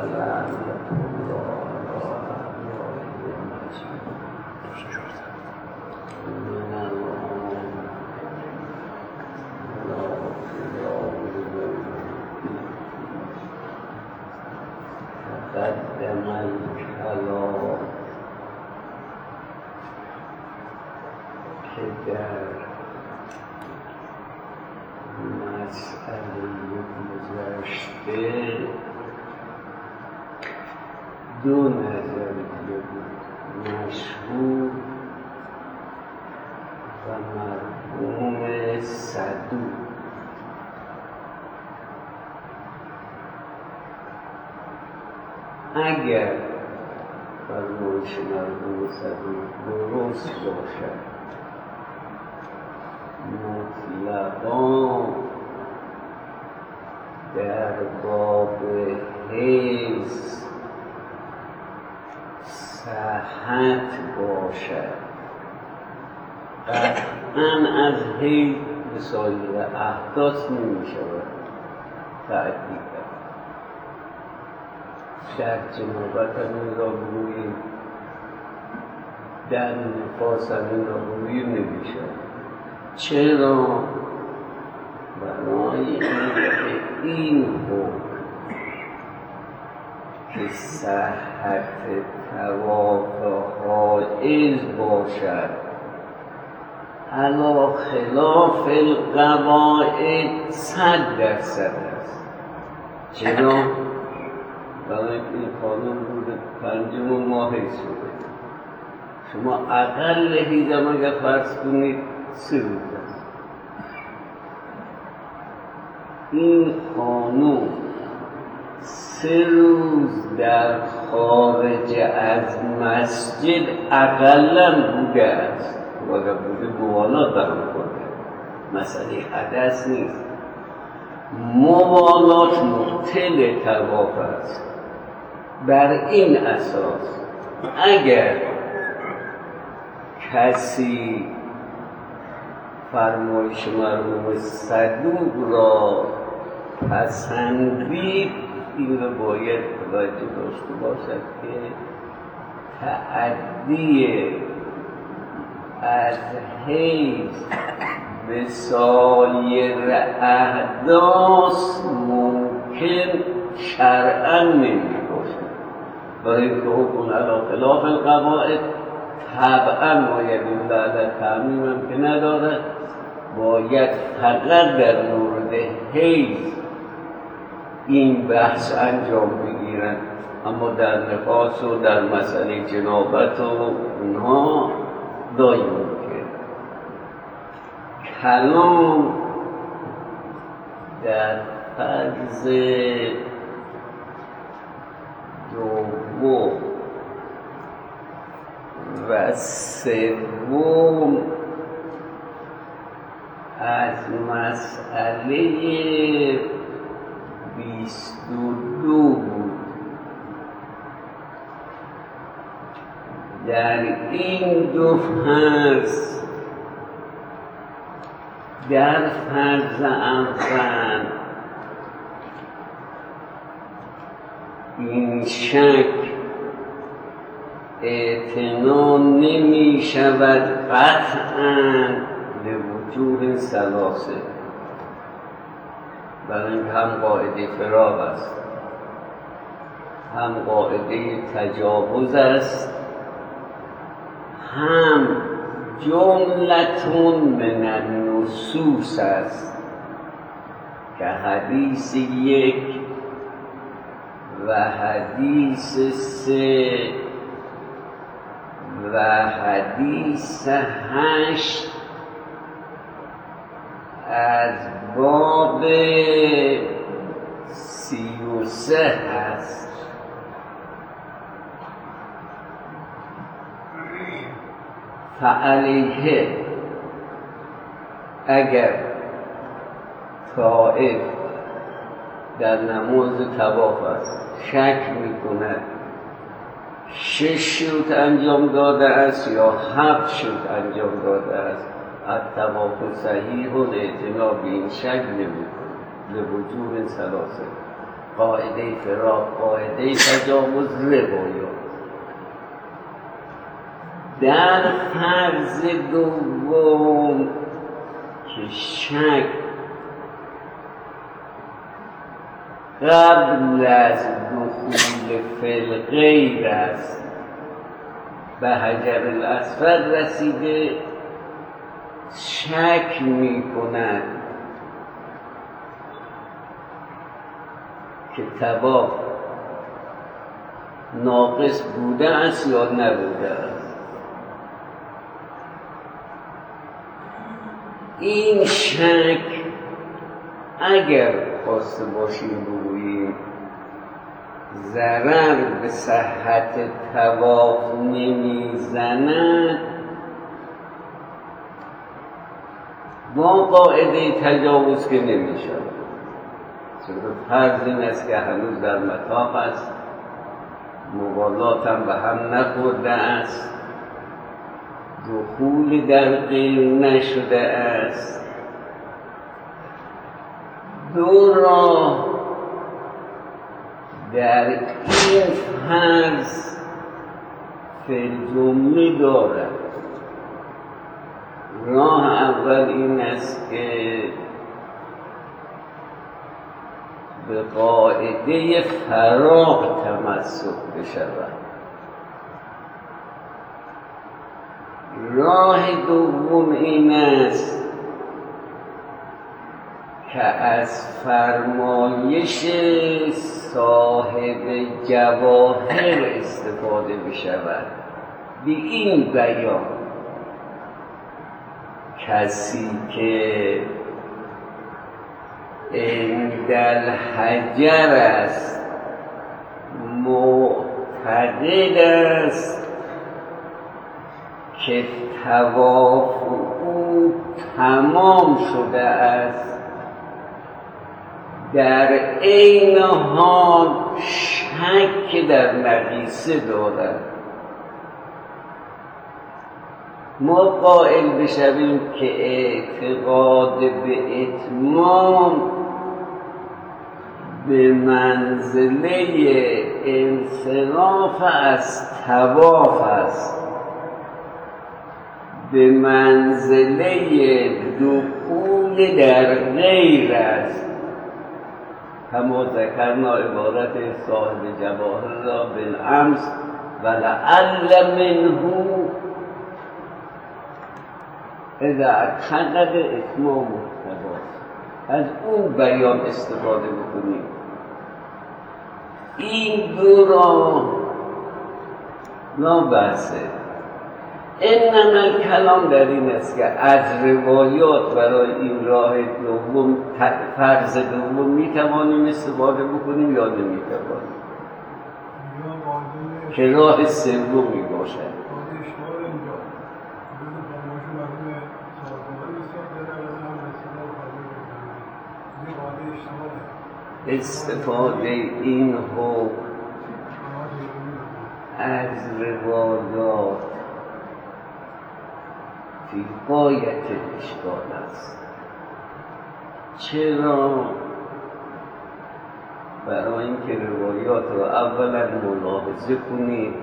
قدم الکلام که در مسئله گذشته دو نظریه بود، مشهور و مرحوم صدوق. اگر فرمایش مرحوم صدوق درست باشد، مطلقا در باب حیض صحت باشد، قطعا از حیض به سایر احداث نمی شود تعدی کرد. شرط جنابت هم این را بگوییم، در نفاس هم این را بگوییم نمی شود. چرا؟ برای این حکم که صحت طواف حائض باشد علی خلاف القواعد 100% است. چرا؟ برای این قانون بوده 5 ماه شده. شما اقل حیضم اگر فرض کنید 3 روز است. این قانون 3 روز در خارج از مسجد اقلا بوده است. و اگر بوده موالات برام کنه، مسئله حدث نیست. موالات مبطل طواف است. بر این اساس اگر کسی فرمایش مرحوم صدوق را پسندید، این را باید توجه داشته باشد که تعدی از حیض به سایر احداث ممکن شرعاً نمی باشد. برای اینکه حکم علی خلاف القواعد طبعاً باید این بعد تعمیم هم که ندارد، باید فقط در مورد حیض این بحث انجام بگیرند، اما در نفاس و در مسئله جنابت و اونها دایم که کلام در فرض دوم و سوم از مسئله 22 بود. در این دو فرض، در فرض اول این شک اعتنا نمی شود قطعاً به وجوه ثلاثه، برای اینکه هم قاعده فراغ است، هم قاعده تجاوز است، هم جملتون من النصوص است که حدیث 1 و حدیث 3 و حدیث 8 از باب 33 هست. فعلیه اگر طائف در نماز طواف است شک میکند 6 شوط انجام داده است یا 7 شوط انجام داده است، الطواف صحیح و اعتنا به این شک نمیکند لوجوه ثلاثه. قاعده فراق، قاعده تجاوز، روایات. در فرض دوم که شک قبل از دخول فی الغیب است، به حجر الاسود رسیده، شک می کند که طواف ناقص بوده است یا نبوده است. این شک اگر خواسته باشیم بگوییم ضرر به صحت طواف نمیزند، با قاعده تجاوز که نمیشود. چون فرض این است که هنوز در مطاف است، موالات هم به هم نخورده است، دخول در غیر نشده است. دو راه در این فرض فی الجمله دارد. راه اول این است که به قاعده فراق تمسک بشود. راه دوم این است که از فرمایش صاحب جواهر استفاده بشود. به این بیان کسی که عند الحجر است معتقد است که طواف او تمام شده است، در عین حال شک در نقیصه دارد، ما قائل بشویم که اعتقاد به اتمام به منزله انصراف از طواف است، به منزله دخول در غیر است. کما ذکرنا عبارت صاحب جواهر را بالامس ولعل منه اذا اعتقد اتمام الطواف. از اون بیان استفاده بکنیم. این دو راه لا بحثه. انما کلام در این است که از روایات برای این راه دوم، فرض دوم میتوانیم استفاده بکنیم یا نمیتوانیم، که راه سومی باشد. استفاده این حکم از روایات فی غایت اشکال است. چرا؟ برای اینکه روایات را اولا ملاحظه کنید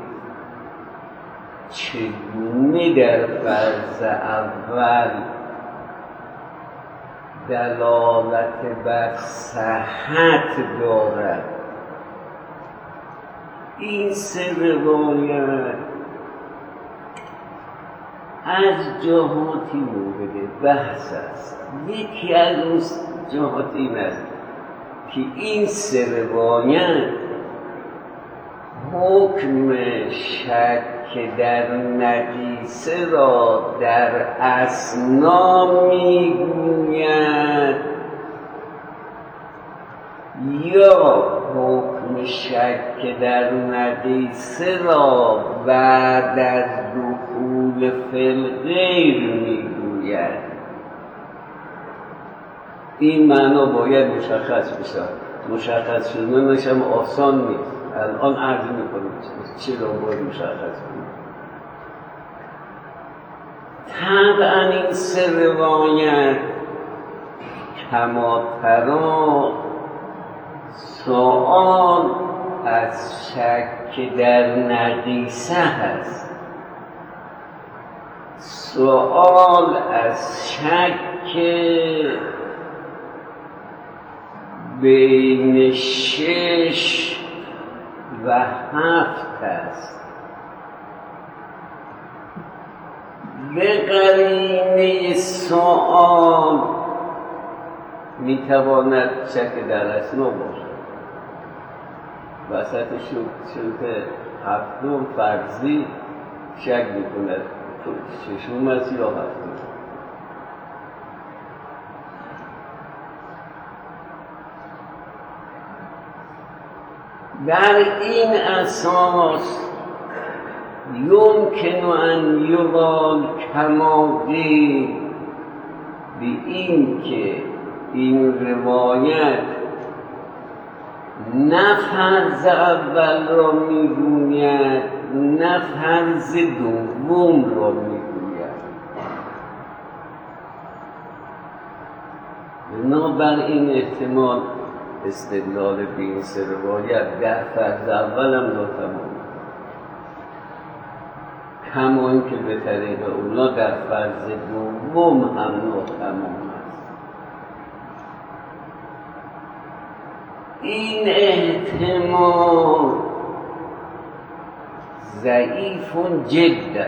چگونه در فرض اول دلالت بر صحت دارد. این سه روایت از جهاتی مورد بحث است. یکی از اون جهات این است که این سه روایت حکم شک در نقیصه را در اثنا میگوید یا حکم شک در نقیصه را بعد از دخول فی الغیر میگوید. این معنا باید مشخص بشه. مشخص شدنش هم آسان نیست. الان عرض میکنم چرا باید مشخص کنیم. طبعا این سه روایت کماترا سؤال از شک در نقیصه هست، سؤال از شک بین 6 و 7 است. به قرینه سؤال میتواند شک در اسما باشد. وسط شروط 7 فرضی شک میکند 6 است یا 7. در این اساس یمکن ان یقال کما قیل، به این که این روایت نه فرض اول را میگوید نه فرض دوم را میگوید. بنابراین احتمال استدلال به این سه روایت در فرض اول هم ناتمام، کما اینکه به طریق اولا در فرض دوم هم ناتمام است. این احتمال ضعیف جدا.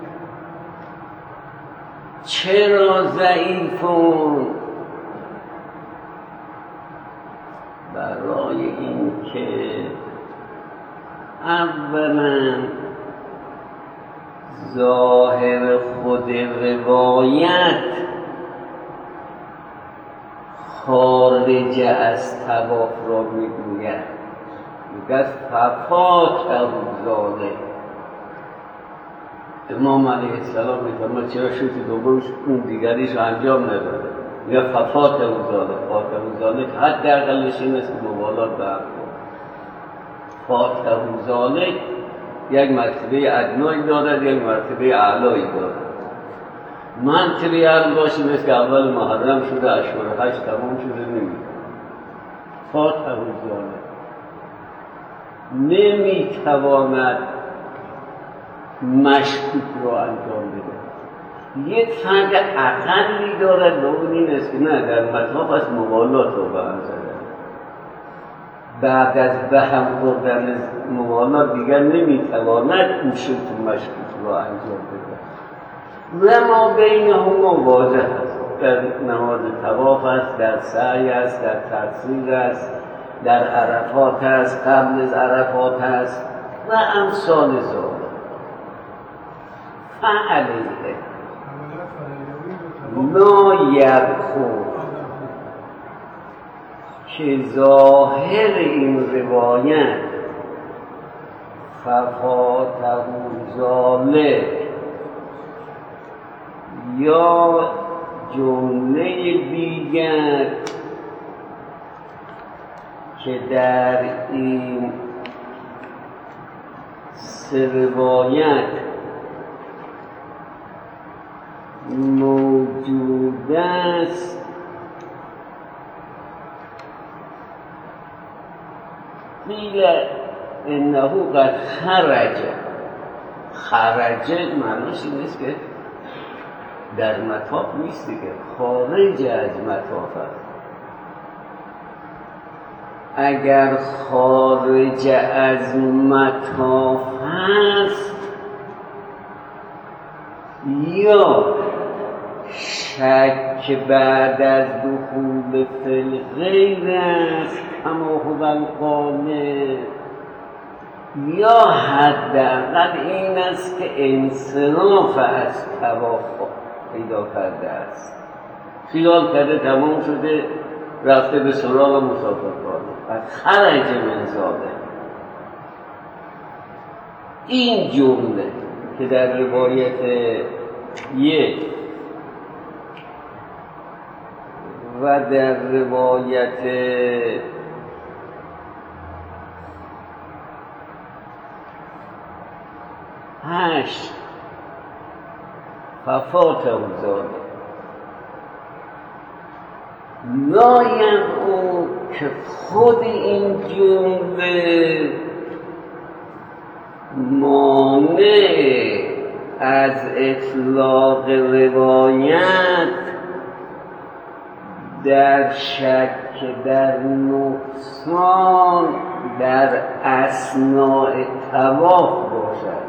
چرا ضعیف؟ برای اینکه اولا ظاهر خود روایت خارج از طواف را میگوید، میگوید ففات افضاله. امام علیه السلام میگوید چرا شوطی دومش اون دیگریش رو انجام نداده؟ میگه ففات افضاله. فات افضاله حد اقلش این است که موالات برد. فات افضاله یک مرتبه ادنایی دارد، یک مرتبه اعلایی دارد. مرتبه اعلا باشه مثل که اول محرم شده، اشهر 8 تمام شده، نمیده. فات افضاله نمیتواند مشکوک را انجام بده. یک فرق اقلی دارد و اون این است که نه، در مطاف از موالات رو به هم زدن. بعد از به هم خوردن موالات دیگر نمیتواند اون شکل مشکوک را انجام بده. و ما بین هم واضح است. در نماز طواف است، در سعی است، در تفسیر است، در عرفات است، قبل از عرفات است و امثال ذالک. فعلیه لا یبخو که ظاهر این روایت ففاته ذالک یا جمله دیگر که در این سه روایت موجود است قیل انه قد خرج معنیش این است که در مطاف نیست دیگه، خارج از مطاف است. اگر خارج از مطاف هست یا شک بعد از دخول فی الغیر است کما هو الغالب، یا حداقل این است که انصراف از طواف پیدا کرده است، خیال کرده تمام شده، رفته به سراغ مسافرخانه و خرج من ذالک. این جمله که در روایت 1 و در روایت 8 ففاته ذالک لا یدعو که خود این جمله مانع از اطلاق روایت در شک در نقصان در اثناء طواف باشد،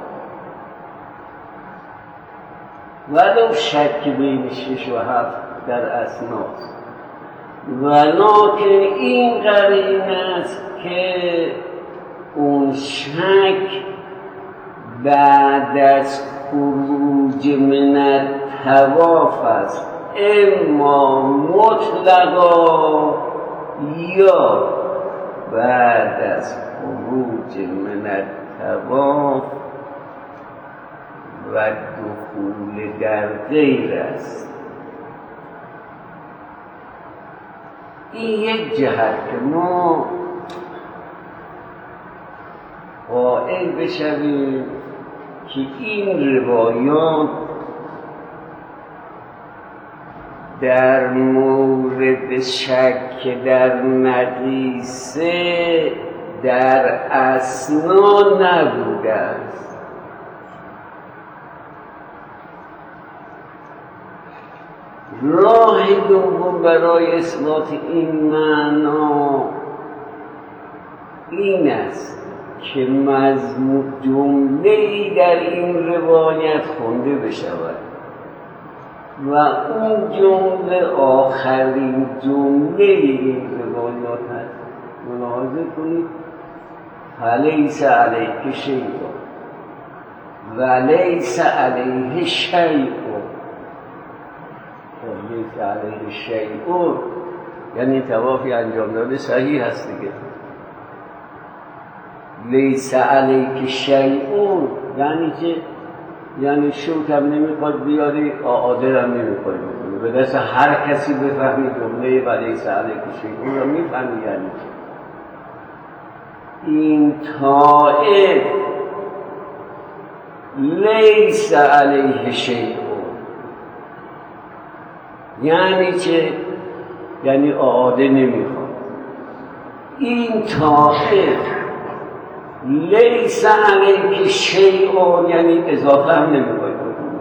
ولو شک بین 6 و 7 در اثناست، ولکن این قرینه است که اون شک بعد از خروج من الطواف است، اما مطلقا یا بعد از خروج من الطواف و دخول در غیر است. این یک جهت که ما قائل بشویم که این روایات در مورد شک در مقیسه در اثنا نبوده است. راه دوم برای اثبات این معنا این است که مضمون جمله‌ای در این روایت خونده بشود و اون جمله آخرین جمله این روایات هست. ملاحظه کنید فلیس علیک شیء و لیس علیه شیء. لیس علیه شیء یعنی طوافی انجام داده صحیح هست دیگه. لیس علیک شیء یعنی چه؟ یعنی شوک هم نمیخواد بیاری، آدر هم نمیخواد بکنی. به دست هر کسی بفهمی جمله و لیس علیک شیء رو میفهمی یعنی چه. این طائف لیس علیه شیء یعنی چه؟ یعنی آده نمیخواد. این طائف لیس علیک شیء یعنی اضافه هم نمیخواد بکنه.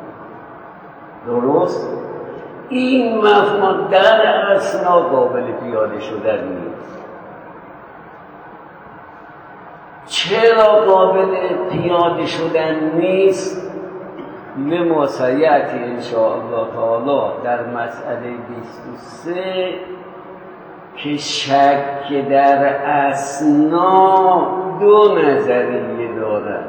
درست؟ این مفهوم در اثنا قابل پیاده شدن نیست. چرا قابل پیاده شدن نیست؟ لما سیأتی انشاءالله تعالی در مسئله 23 که شک در اثنا دو نظریه دارد.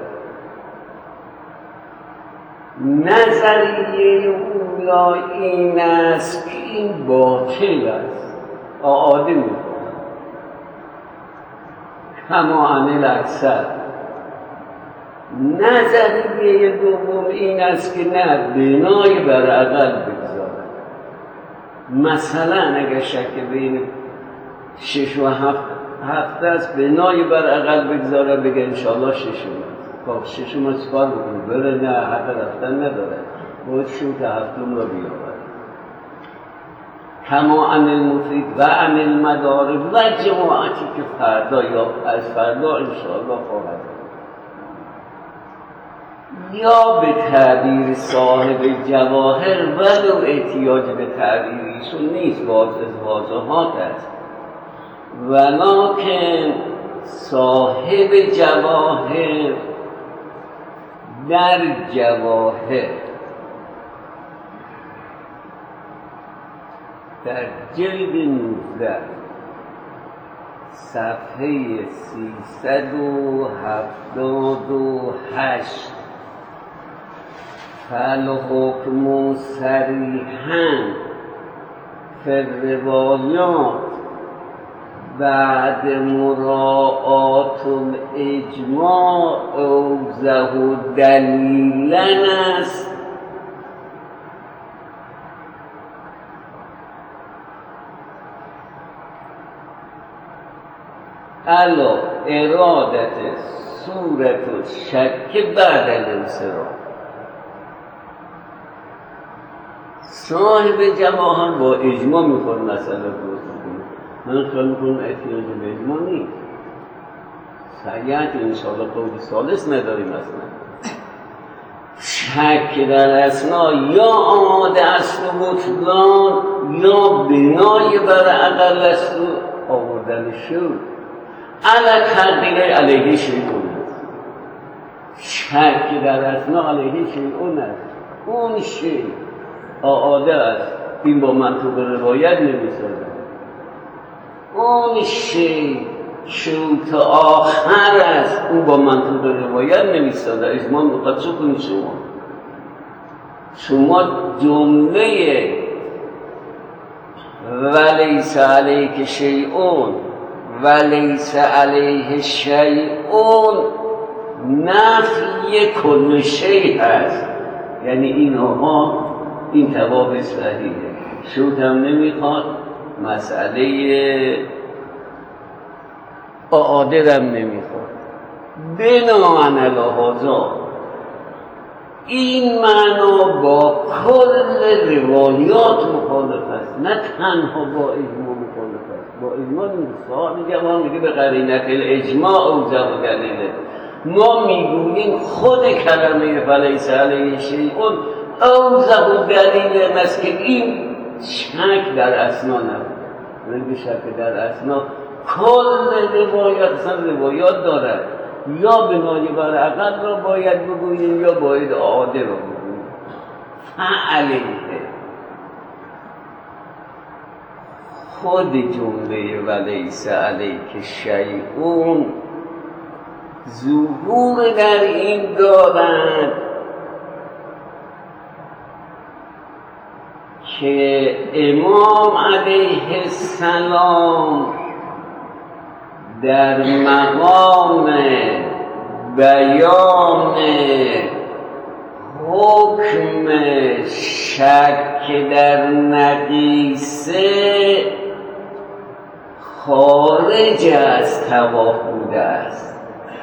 نظریه اولا این است که این باطل است، آدم میکنه کما عن الاکثر. نظریه دوم این است که نه، بنای بر عقل بگذارد. مثلا اگر شک بین 6 و 7 است، بنای بر عقل بگذاره بگه انشاءالله 6 است. خب 6 ما چکار بکنیم؟ بره نه، حق رفتن نداره، باید شو که 7 رو بیاورد. کما عن المفید و عن المدارک و جماعتی که فردا یا از فردا انشاءالله خواهد یا به تعبیر صاحب جواهر ولو احتیاج به تعبیر ایشون نیست، واضحات است، ولکن صاحب جواهر در جواهر در جلد 19 صفحه 378 فالحکم صریحاً فی الروایات بعد مراعات الاجماع اوضح دلیلاً است علی ارادت صورت الشک بعد الانصراف. صاحب جواهر با اجماع میخواد مسئله درست کنه، من خیال میکنم احتیاج به اجماع نیست. سعیت انشاءالله قول ثالث نداریم اصلا. شک در اسنا یا آماده است و بطلان یا بنای بر عقل است و آوردن شد علی تقدیر علیه شیعون است. شک در اسنا علیه شیعون است. اون شیع آماده است، این با منطق روایت نمی‌سازد. اون شیع شروط آخر است، اون با منطق روایت نمی‌سازد. اجماع می‌خواد چه کنید شما جمله ولیس علیک شیئون ولیس علیه شیئون نفی کل شیء هست، یعنی این تواب صحیحه. شروط هم نمیخواد، مسئله عادر هم نمیخواد. بناهن لحاظا این معنا با کل روایات مخالف است، نه تنها با اجماع مخالف است. با اجماع سوال جوان میگه به قرینت الاجماع اوجب و دلیله. ما میگوییم خود کلمه فلیس علیه شیئون اوجب و دلیل است که این شک در اسنا نبود. به شک در اسنا کل روایات اصلا روایات دارد، یا بنای بر عقل را باید بگوییم یا باید عاده را بگوییم. فعلیه خود جمله ولیس علیک شیئون ظهور در این دارد که امام علیه السلام در مقام بیان حکم شک در نقیصه خارج از طواف بوده است.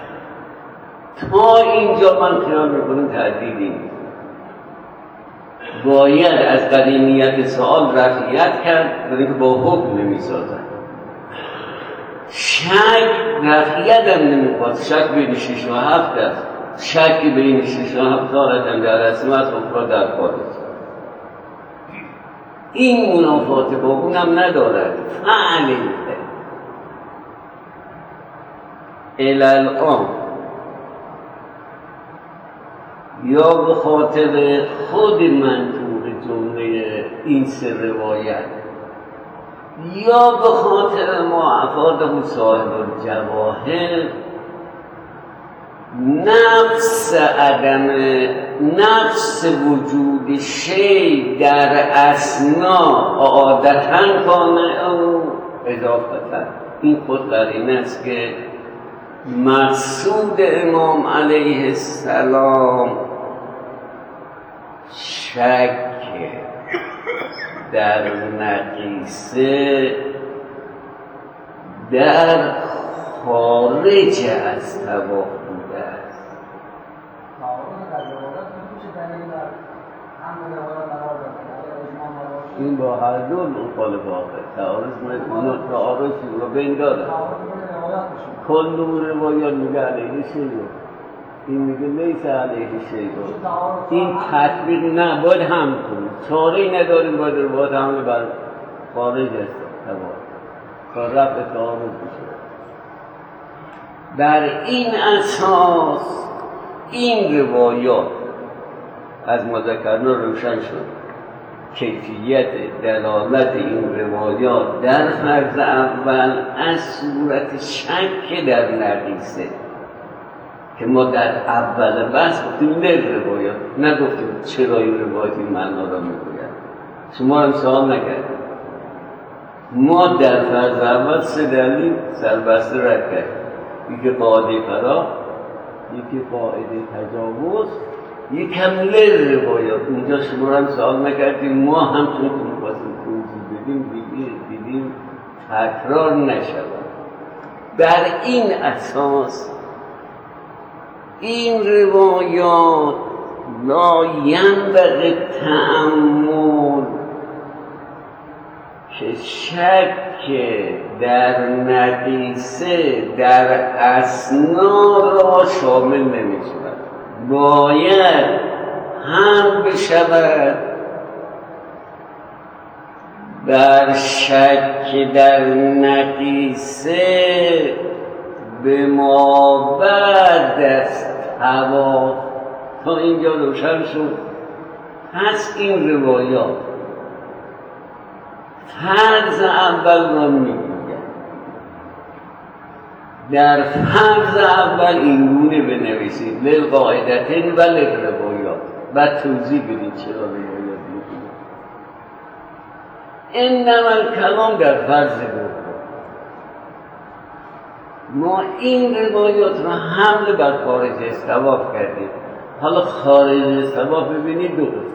تا اینجا من خیال میکنم تردیدی نیست. باید از قدیمیت سوال رفعیت کرد، برای که با حکم نمیسازد. شک رفعیت هم نمیخواد. شک بین 6 و 7 است. شک بین 6 و 7 دارد در اسمت اخرى در خارج. این منافات با اونم ندارد. فعلیه الالآن یا به خاطر خود منطوق جمله این سه روایت یا به خاطر ما افاده صاحب الجواهر نفس وجود شی در اسنا عادتاً کانه او اضافتاً. این خود قرینه است که مقصود امام علیه السلام شک در نقیصه در خارج از طواف بوده است. این با هر دو مخالف آخر تعارض رو بین داره. کل روایات میگه علیه شیء، این میگه لیس علیه شیء. این تطبیق نه، باید هم کنیم. چاره‌ای نداریم، باید روایات حمل بر خارج است تا رفع تعارض بشه. بر این اساس این روایات از ما ذکرنا روشن شد کیفیت دلالت این روایات در فرض اول از صورت شک در نقیصه که ما در اول بحث گفتیم روایات، نگفتیم چرا این روایات این معنا را میگوید. شما هم سوال نکردیم. ما در فرض اول 3 دلیل سربسته رد کردیم، یکی قاعده فرا، یکی قاعده تجاوز، یکم روایات. اونجا شما هم سوال نکردیم، ما هم چون که می‌خواستیم توضیح دیدیم تکرار نشود. بر این اساس این روایات لا ینبغی تأمل که شک در نقیصه در اسناد را شامل نمی شود، باید هم بشود در شک در نقیصه به ما بعد از تواف. تا اینجا روشن شد. پس این روایات فرض اول را میگوید. در فرض اول اینگونه بنویسید للقاعدتین و للروایات، بعد توضیح بدید چرا روایات میگوید. انما الکلام در فرض دوم. ما این روایات را حمل بر خارج از طواف کردیم. حالا خارج از طواف ببینید دو قسم.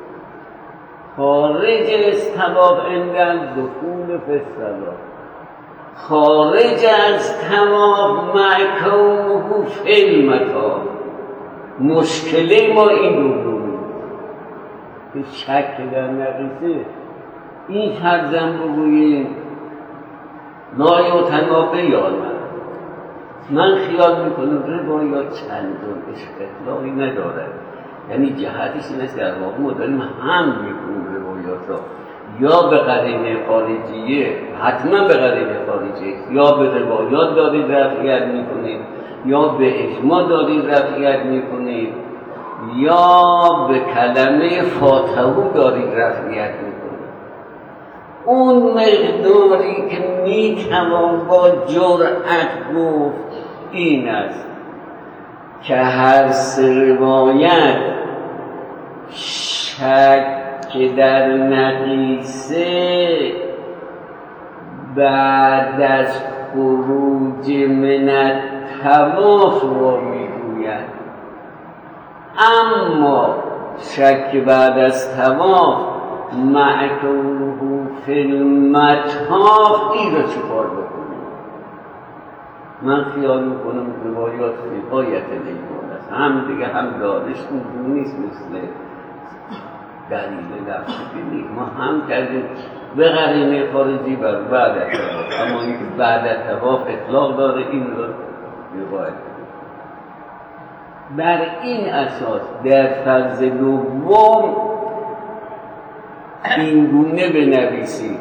خارج از طواف عند دخول فی الصلاة، خارج از طواف مع کونه فی المطاف. مشکل ما این دومی که شک در نقیصه این فرضم بگوییم لا یتنابه یا نه. من خیال میکنم روایات چندان اختلافی ندارد، یعنی جهتش این است در واقع ما داریم هم میکنیم روایات را یا به قرینه خارجیه، حتما به قرینه خارجیه، یا به روایات دارید رفعیت میکنید، یا به اجماع دارید رفعیت میکنید، یا به کلمه فاتحه دارید رفعیت میکنید. اون مقداری که میتوان با جرأت گفت این است که هر سه روایت شک در نقیصه بعد از خروج من الطواف را میگوید، اما شک بعد از طواف مع کونه فی المطاف این را چکار بکنیم؟ من خیال میکنم روایات غایت لیکن است. هم دیگه هم دارش اونجور نیست مثل دلیل لفظی نیست. ما هم کردیم به قرینه خارجی بر بعد از طواف، اما این که بعد از طواف اطلاق داره این را روایت. بر این اساس در فرض دوم این گونه بنویسید.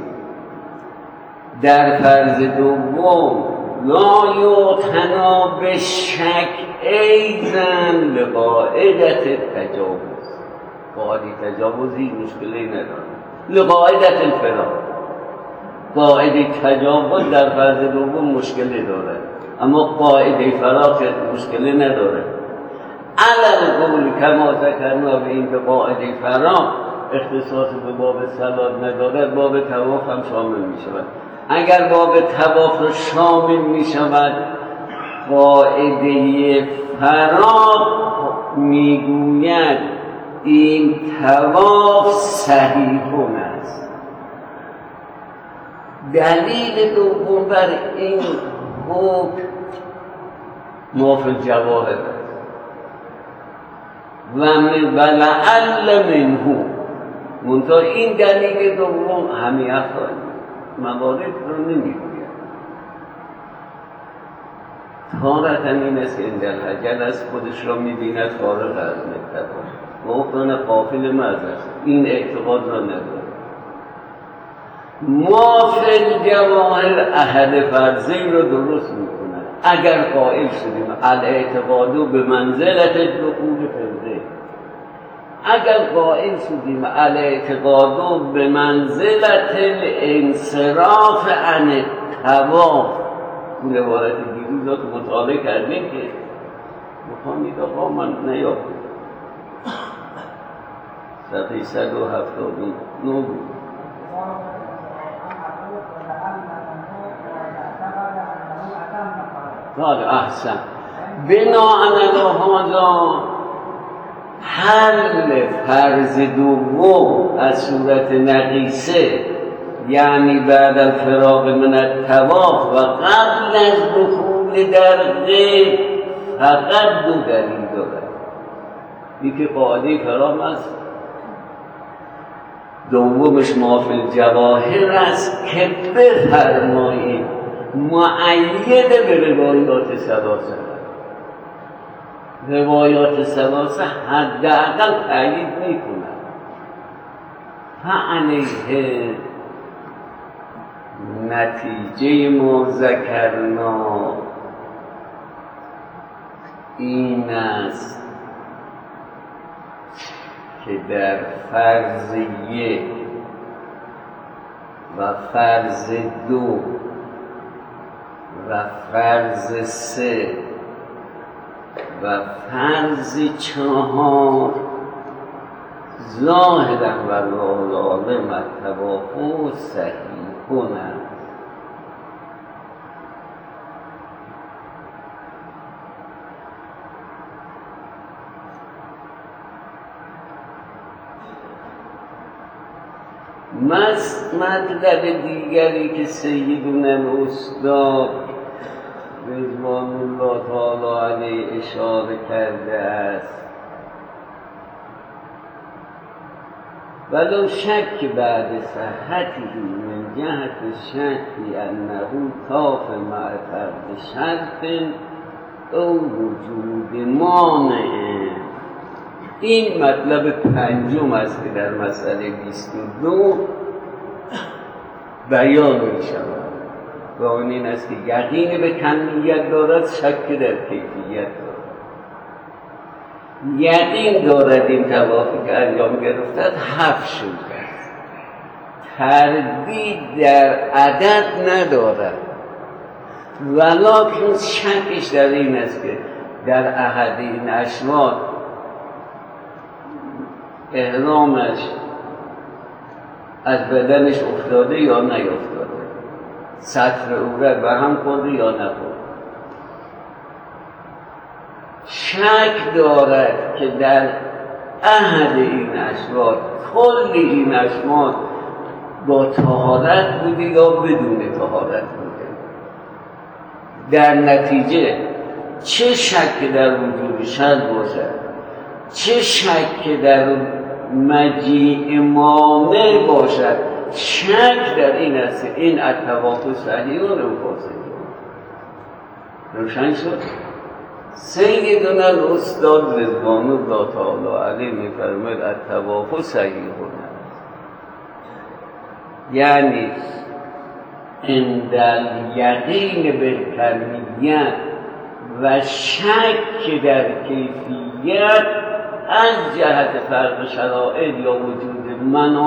در فرض دوم لا یعتنا به شک ایزن لقاعدت تجاوز. قاعده تجاوزی مشکلی نداره. لقاعدت الفراق، قاعده تجاوز در فرض دوم مشکلی داره، اما قاعده فراق مشکلی نداره. علل قول کما ذکرنا به این که قاعده فراق اختصاص به باب صلات ندارد، باب طواف هم شامل می شود. اگر باب طواف شامل می شود، قاعده فراق می گوید این طواف صحیحون است. دلیل دوم بر این حکم ما فی الجواهر و لعل منه، منتها این دلیل دوم همه افراد موارد رو نمیگوید. تارتا این است که اندر حجر از خودش را میبیند فارغ از مکتبا و اخران قافل محض است. این اعتقاد را نداره. ما فی الجواهر احد فرضی را درست میکند. اگر قائل شدیم الاعتقادو به منزلت دخول فرضی، اگر قائل شدیم الاعتقادو به منزلت الانصراف عن الطواف، این روایت دیروز را که مطالعه کردیم که بخوانید آقا من نیافتم صفحه 179 بود. قال احسن بناء علی هذا حل فرض دوم از صورت نقیصه، یعنی بعد الفراغ من الطواف و قبل از دخول در غیب، فقط دو دلیل دارد. دارد. دومش ما فی الجواهر است که بفرمایید مؤید به روایات ثلاثه. روایات ثلاثه حداقل تأیید میکنند. فعلیه نتیجه ما ذکرنا این است که در فرض یک و فرض دو و فرض سه و فرض چهار ظاهرا و العالم التوافق صحیح کنند. مطلب دیگری که سیدنا استاد رضوان الله تعالی علیه اشاره کرده است ولو شک بعد صحته من جهت الشک انه طاف مع فرد شرط او وجود مانع. این مطلب پنجم است که در مسئله 22 بیان می شود و آن این است که یقین به کمیت دارد، شک در کیفیت دارد. یقین دارد این طوافی که انجام گرفتد 7 شده است، تردید در عدد ندارد، ولکن شکش در این است که در احد این اشواط احرامش از بدنش افتاده یا نیفتاده، سطر عورت به هم خورده یا نخورده. شک دارد که در احد این اشواط کل این اشواط با طهارت بوده یا بدون طهارت بوده. در نتیجه چه شک در وجود شرط باشد، چه شک در مجیء مانع باشد، شک در این است این التوافق صحیح و فاسد. روشن شد؟ سیدنا الاستاد رضوان الله تعالی علیه می‌فرماید التوافق صحیح است، یعنی عند الیقین بالکمیت و شک در کیفیت از جهت فرق شرائط یا وجود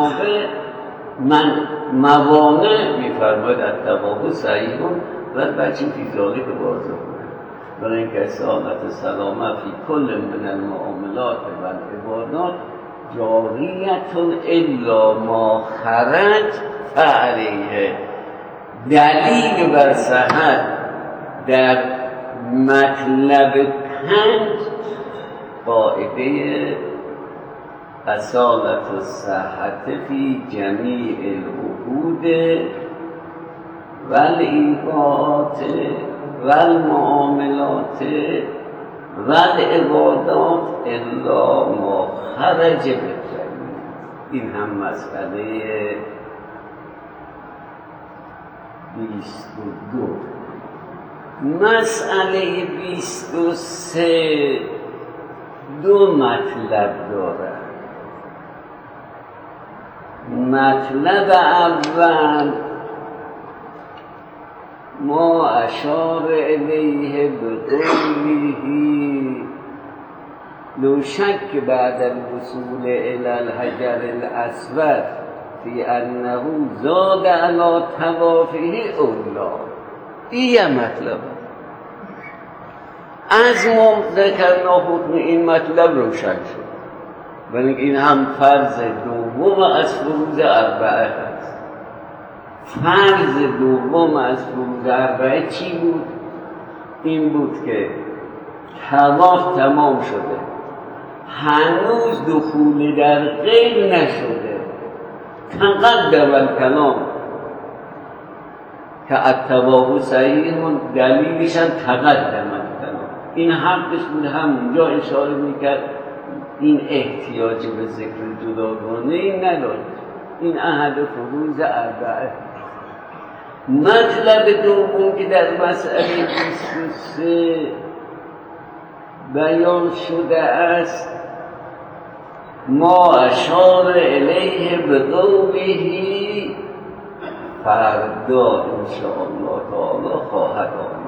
موانع می‌فرماید التوافق صحیح و بچین فی ذالک واضح بود. برای اینکه اصالت سلامه فی کل من المعاملات و العبادات جاریتون الا ما خرج فعلیه. دلیل بر صحت در مطلب 5 قاعده اصالت الصحت فی جمیع العقود و العبادات و المعاملات و العبادات الا ما خرج بالجمیع. این هم مسئله 22. مسئله 23 2 مطلب دارد. مطلب اول ما اشار الیه بقوله لو شک بعد الوصول الی الحجر الاسود فی انه زاد علی طوافه اولا. این مطلب از ما ذکرنا حکم این مطلب روشن شد، ولی این هم فرض دوم از فروض 4 هست. فرض دوم از فروض 4 چی بود؟ این بود که طواف تمام شده، هنوز دخول در غیر نشده، تقدم الکلام که الطواف صحیح دلیلش هم تقدم الکلام. این حقش بود، همونجا اشاره میکرد این احتیاج به ذکر جداگانه ندارد. این احد فروض اربعه. مطلب دوم که در مسئله 23 بیان شده است، ما اشار الیه بقوله فردا انشاءالله تعالی خواهد آمد.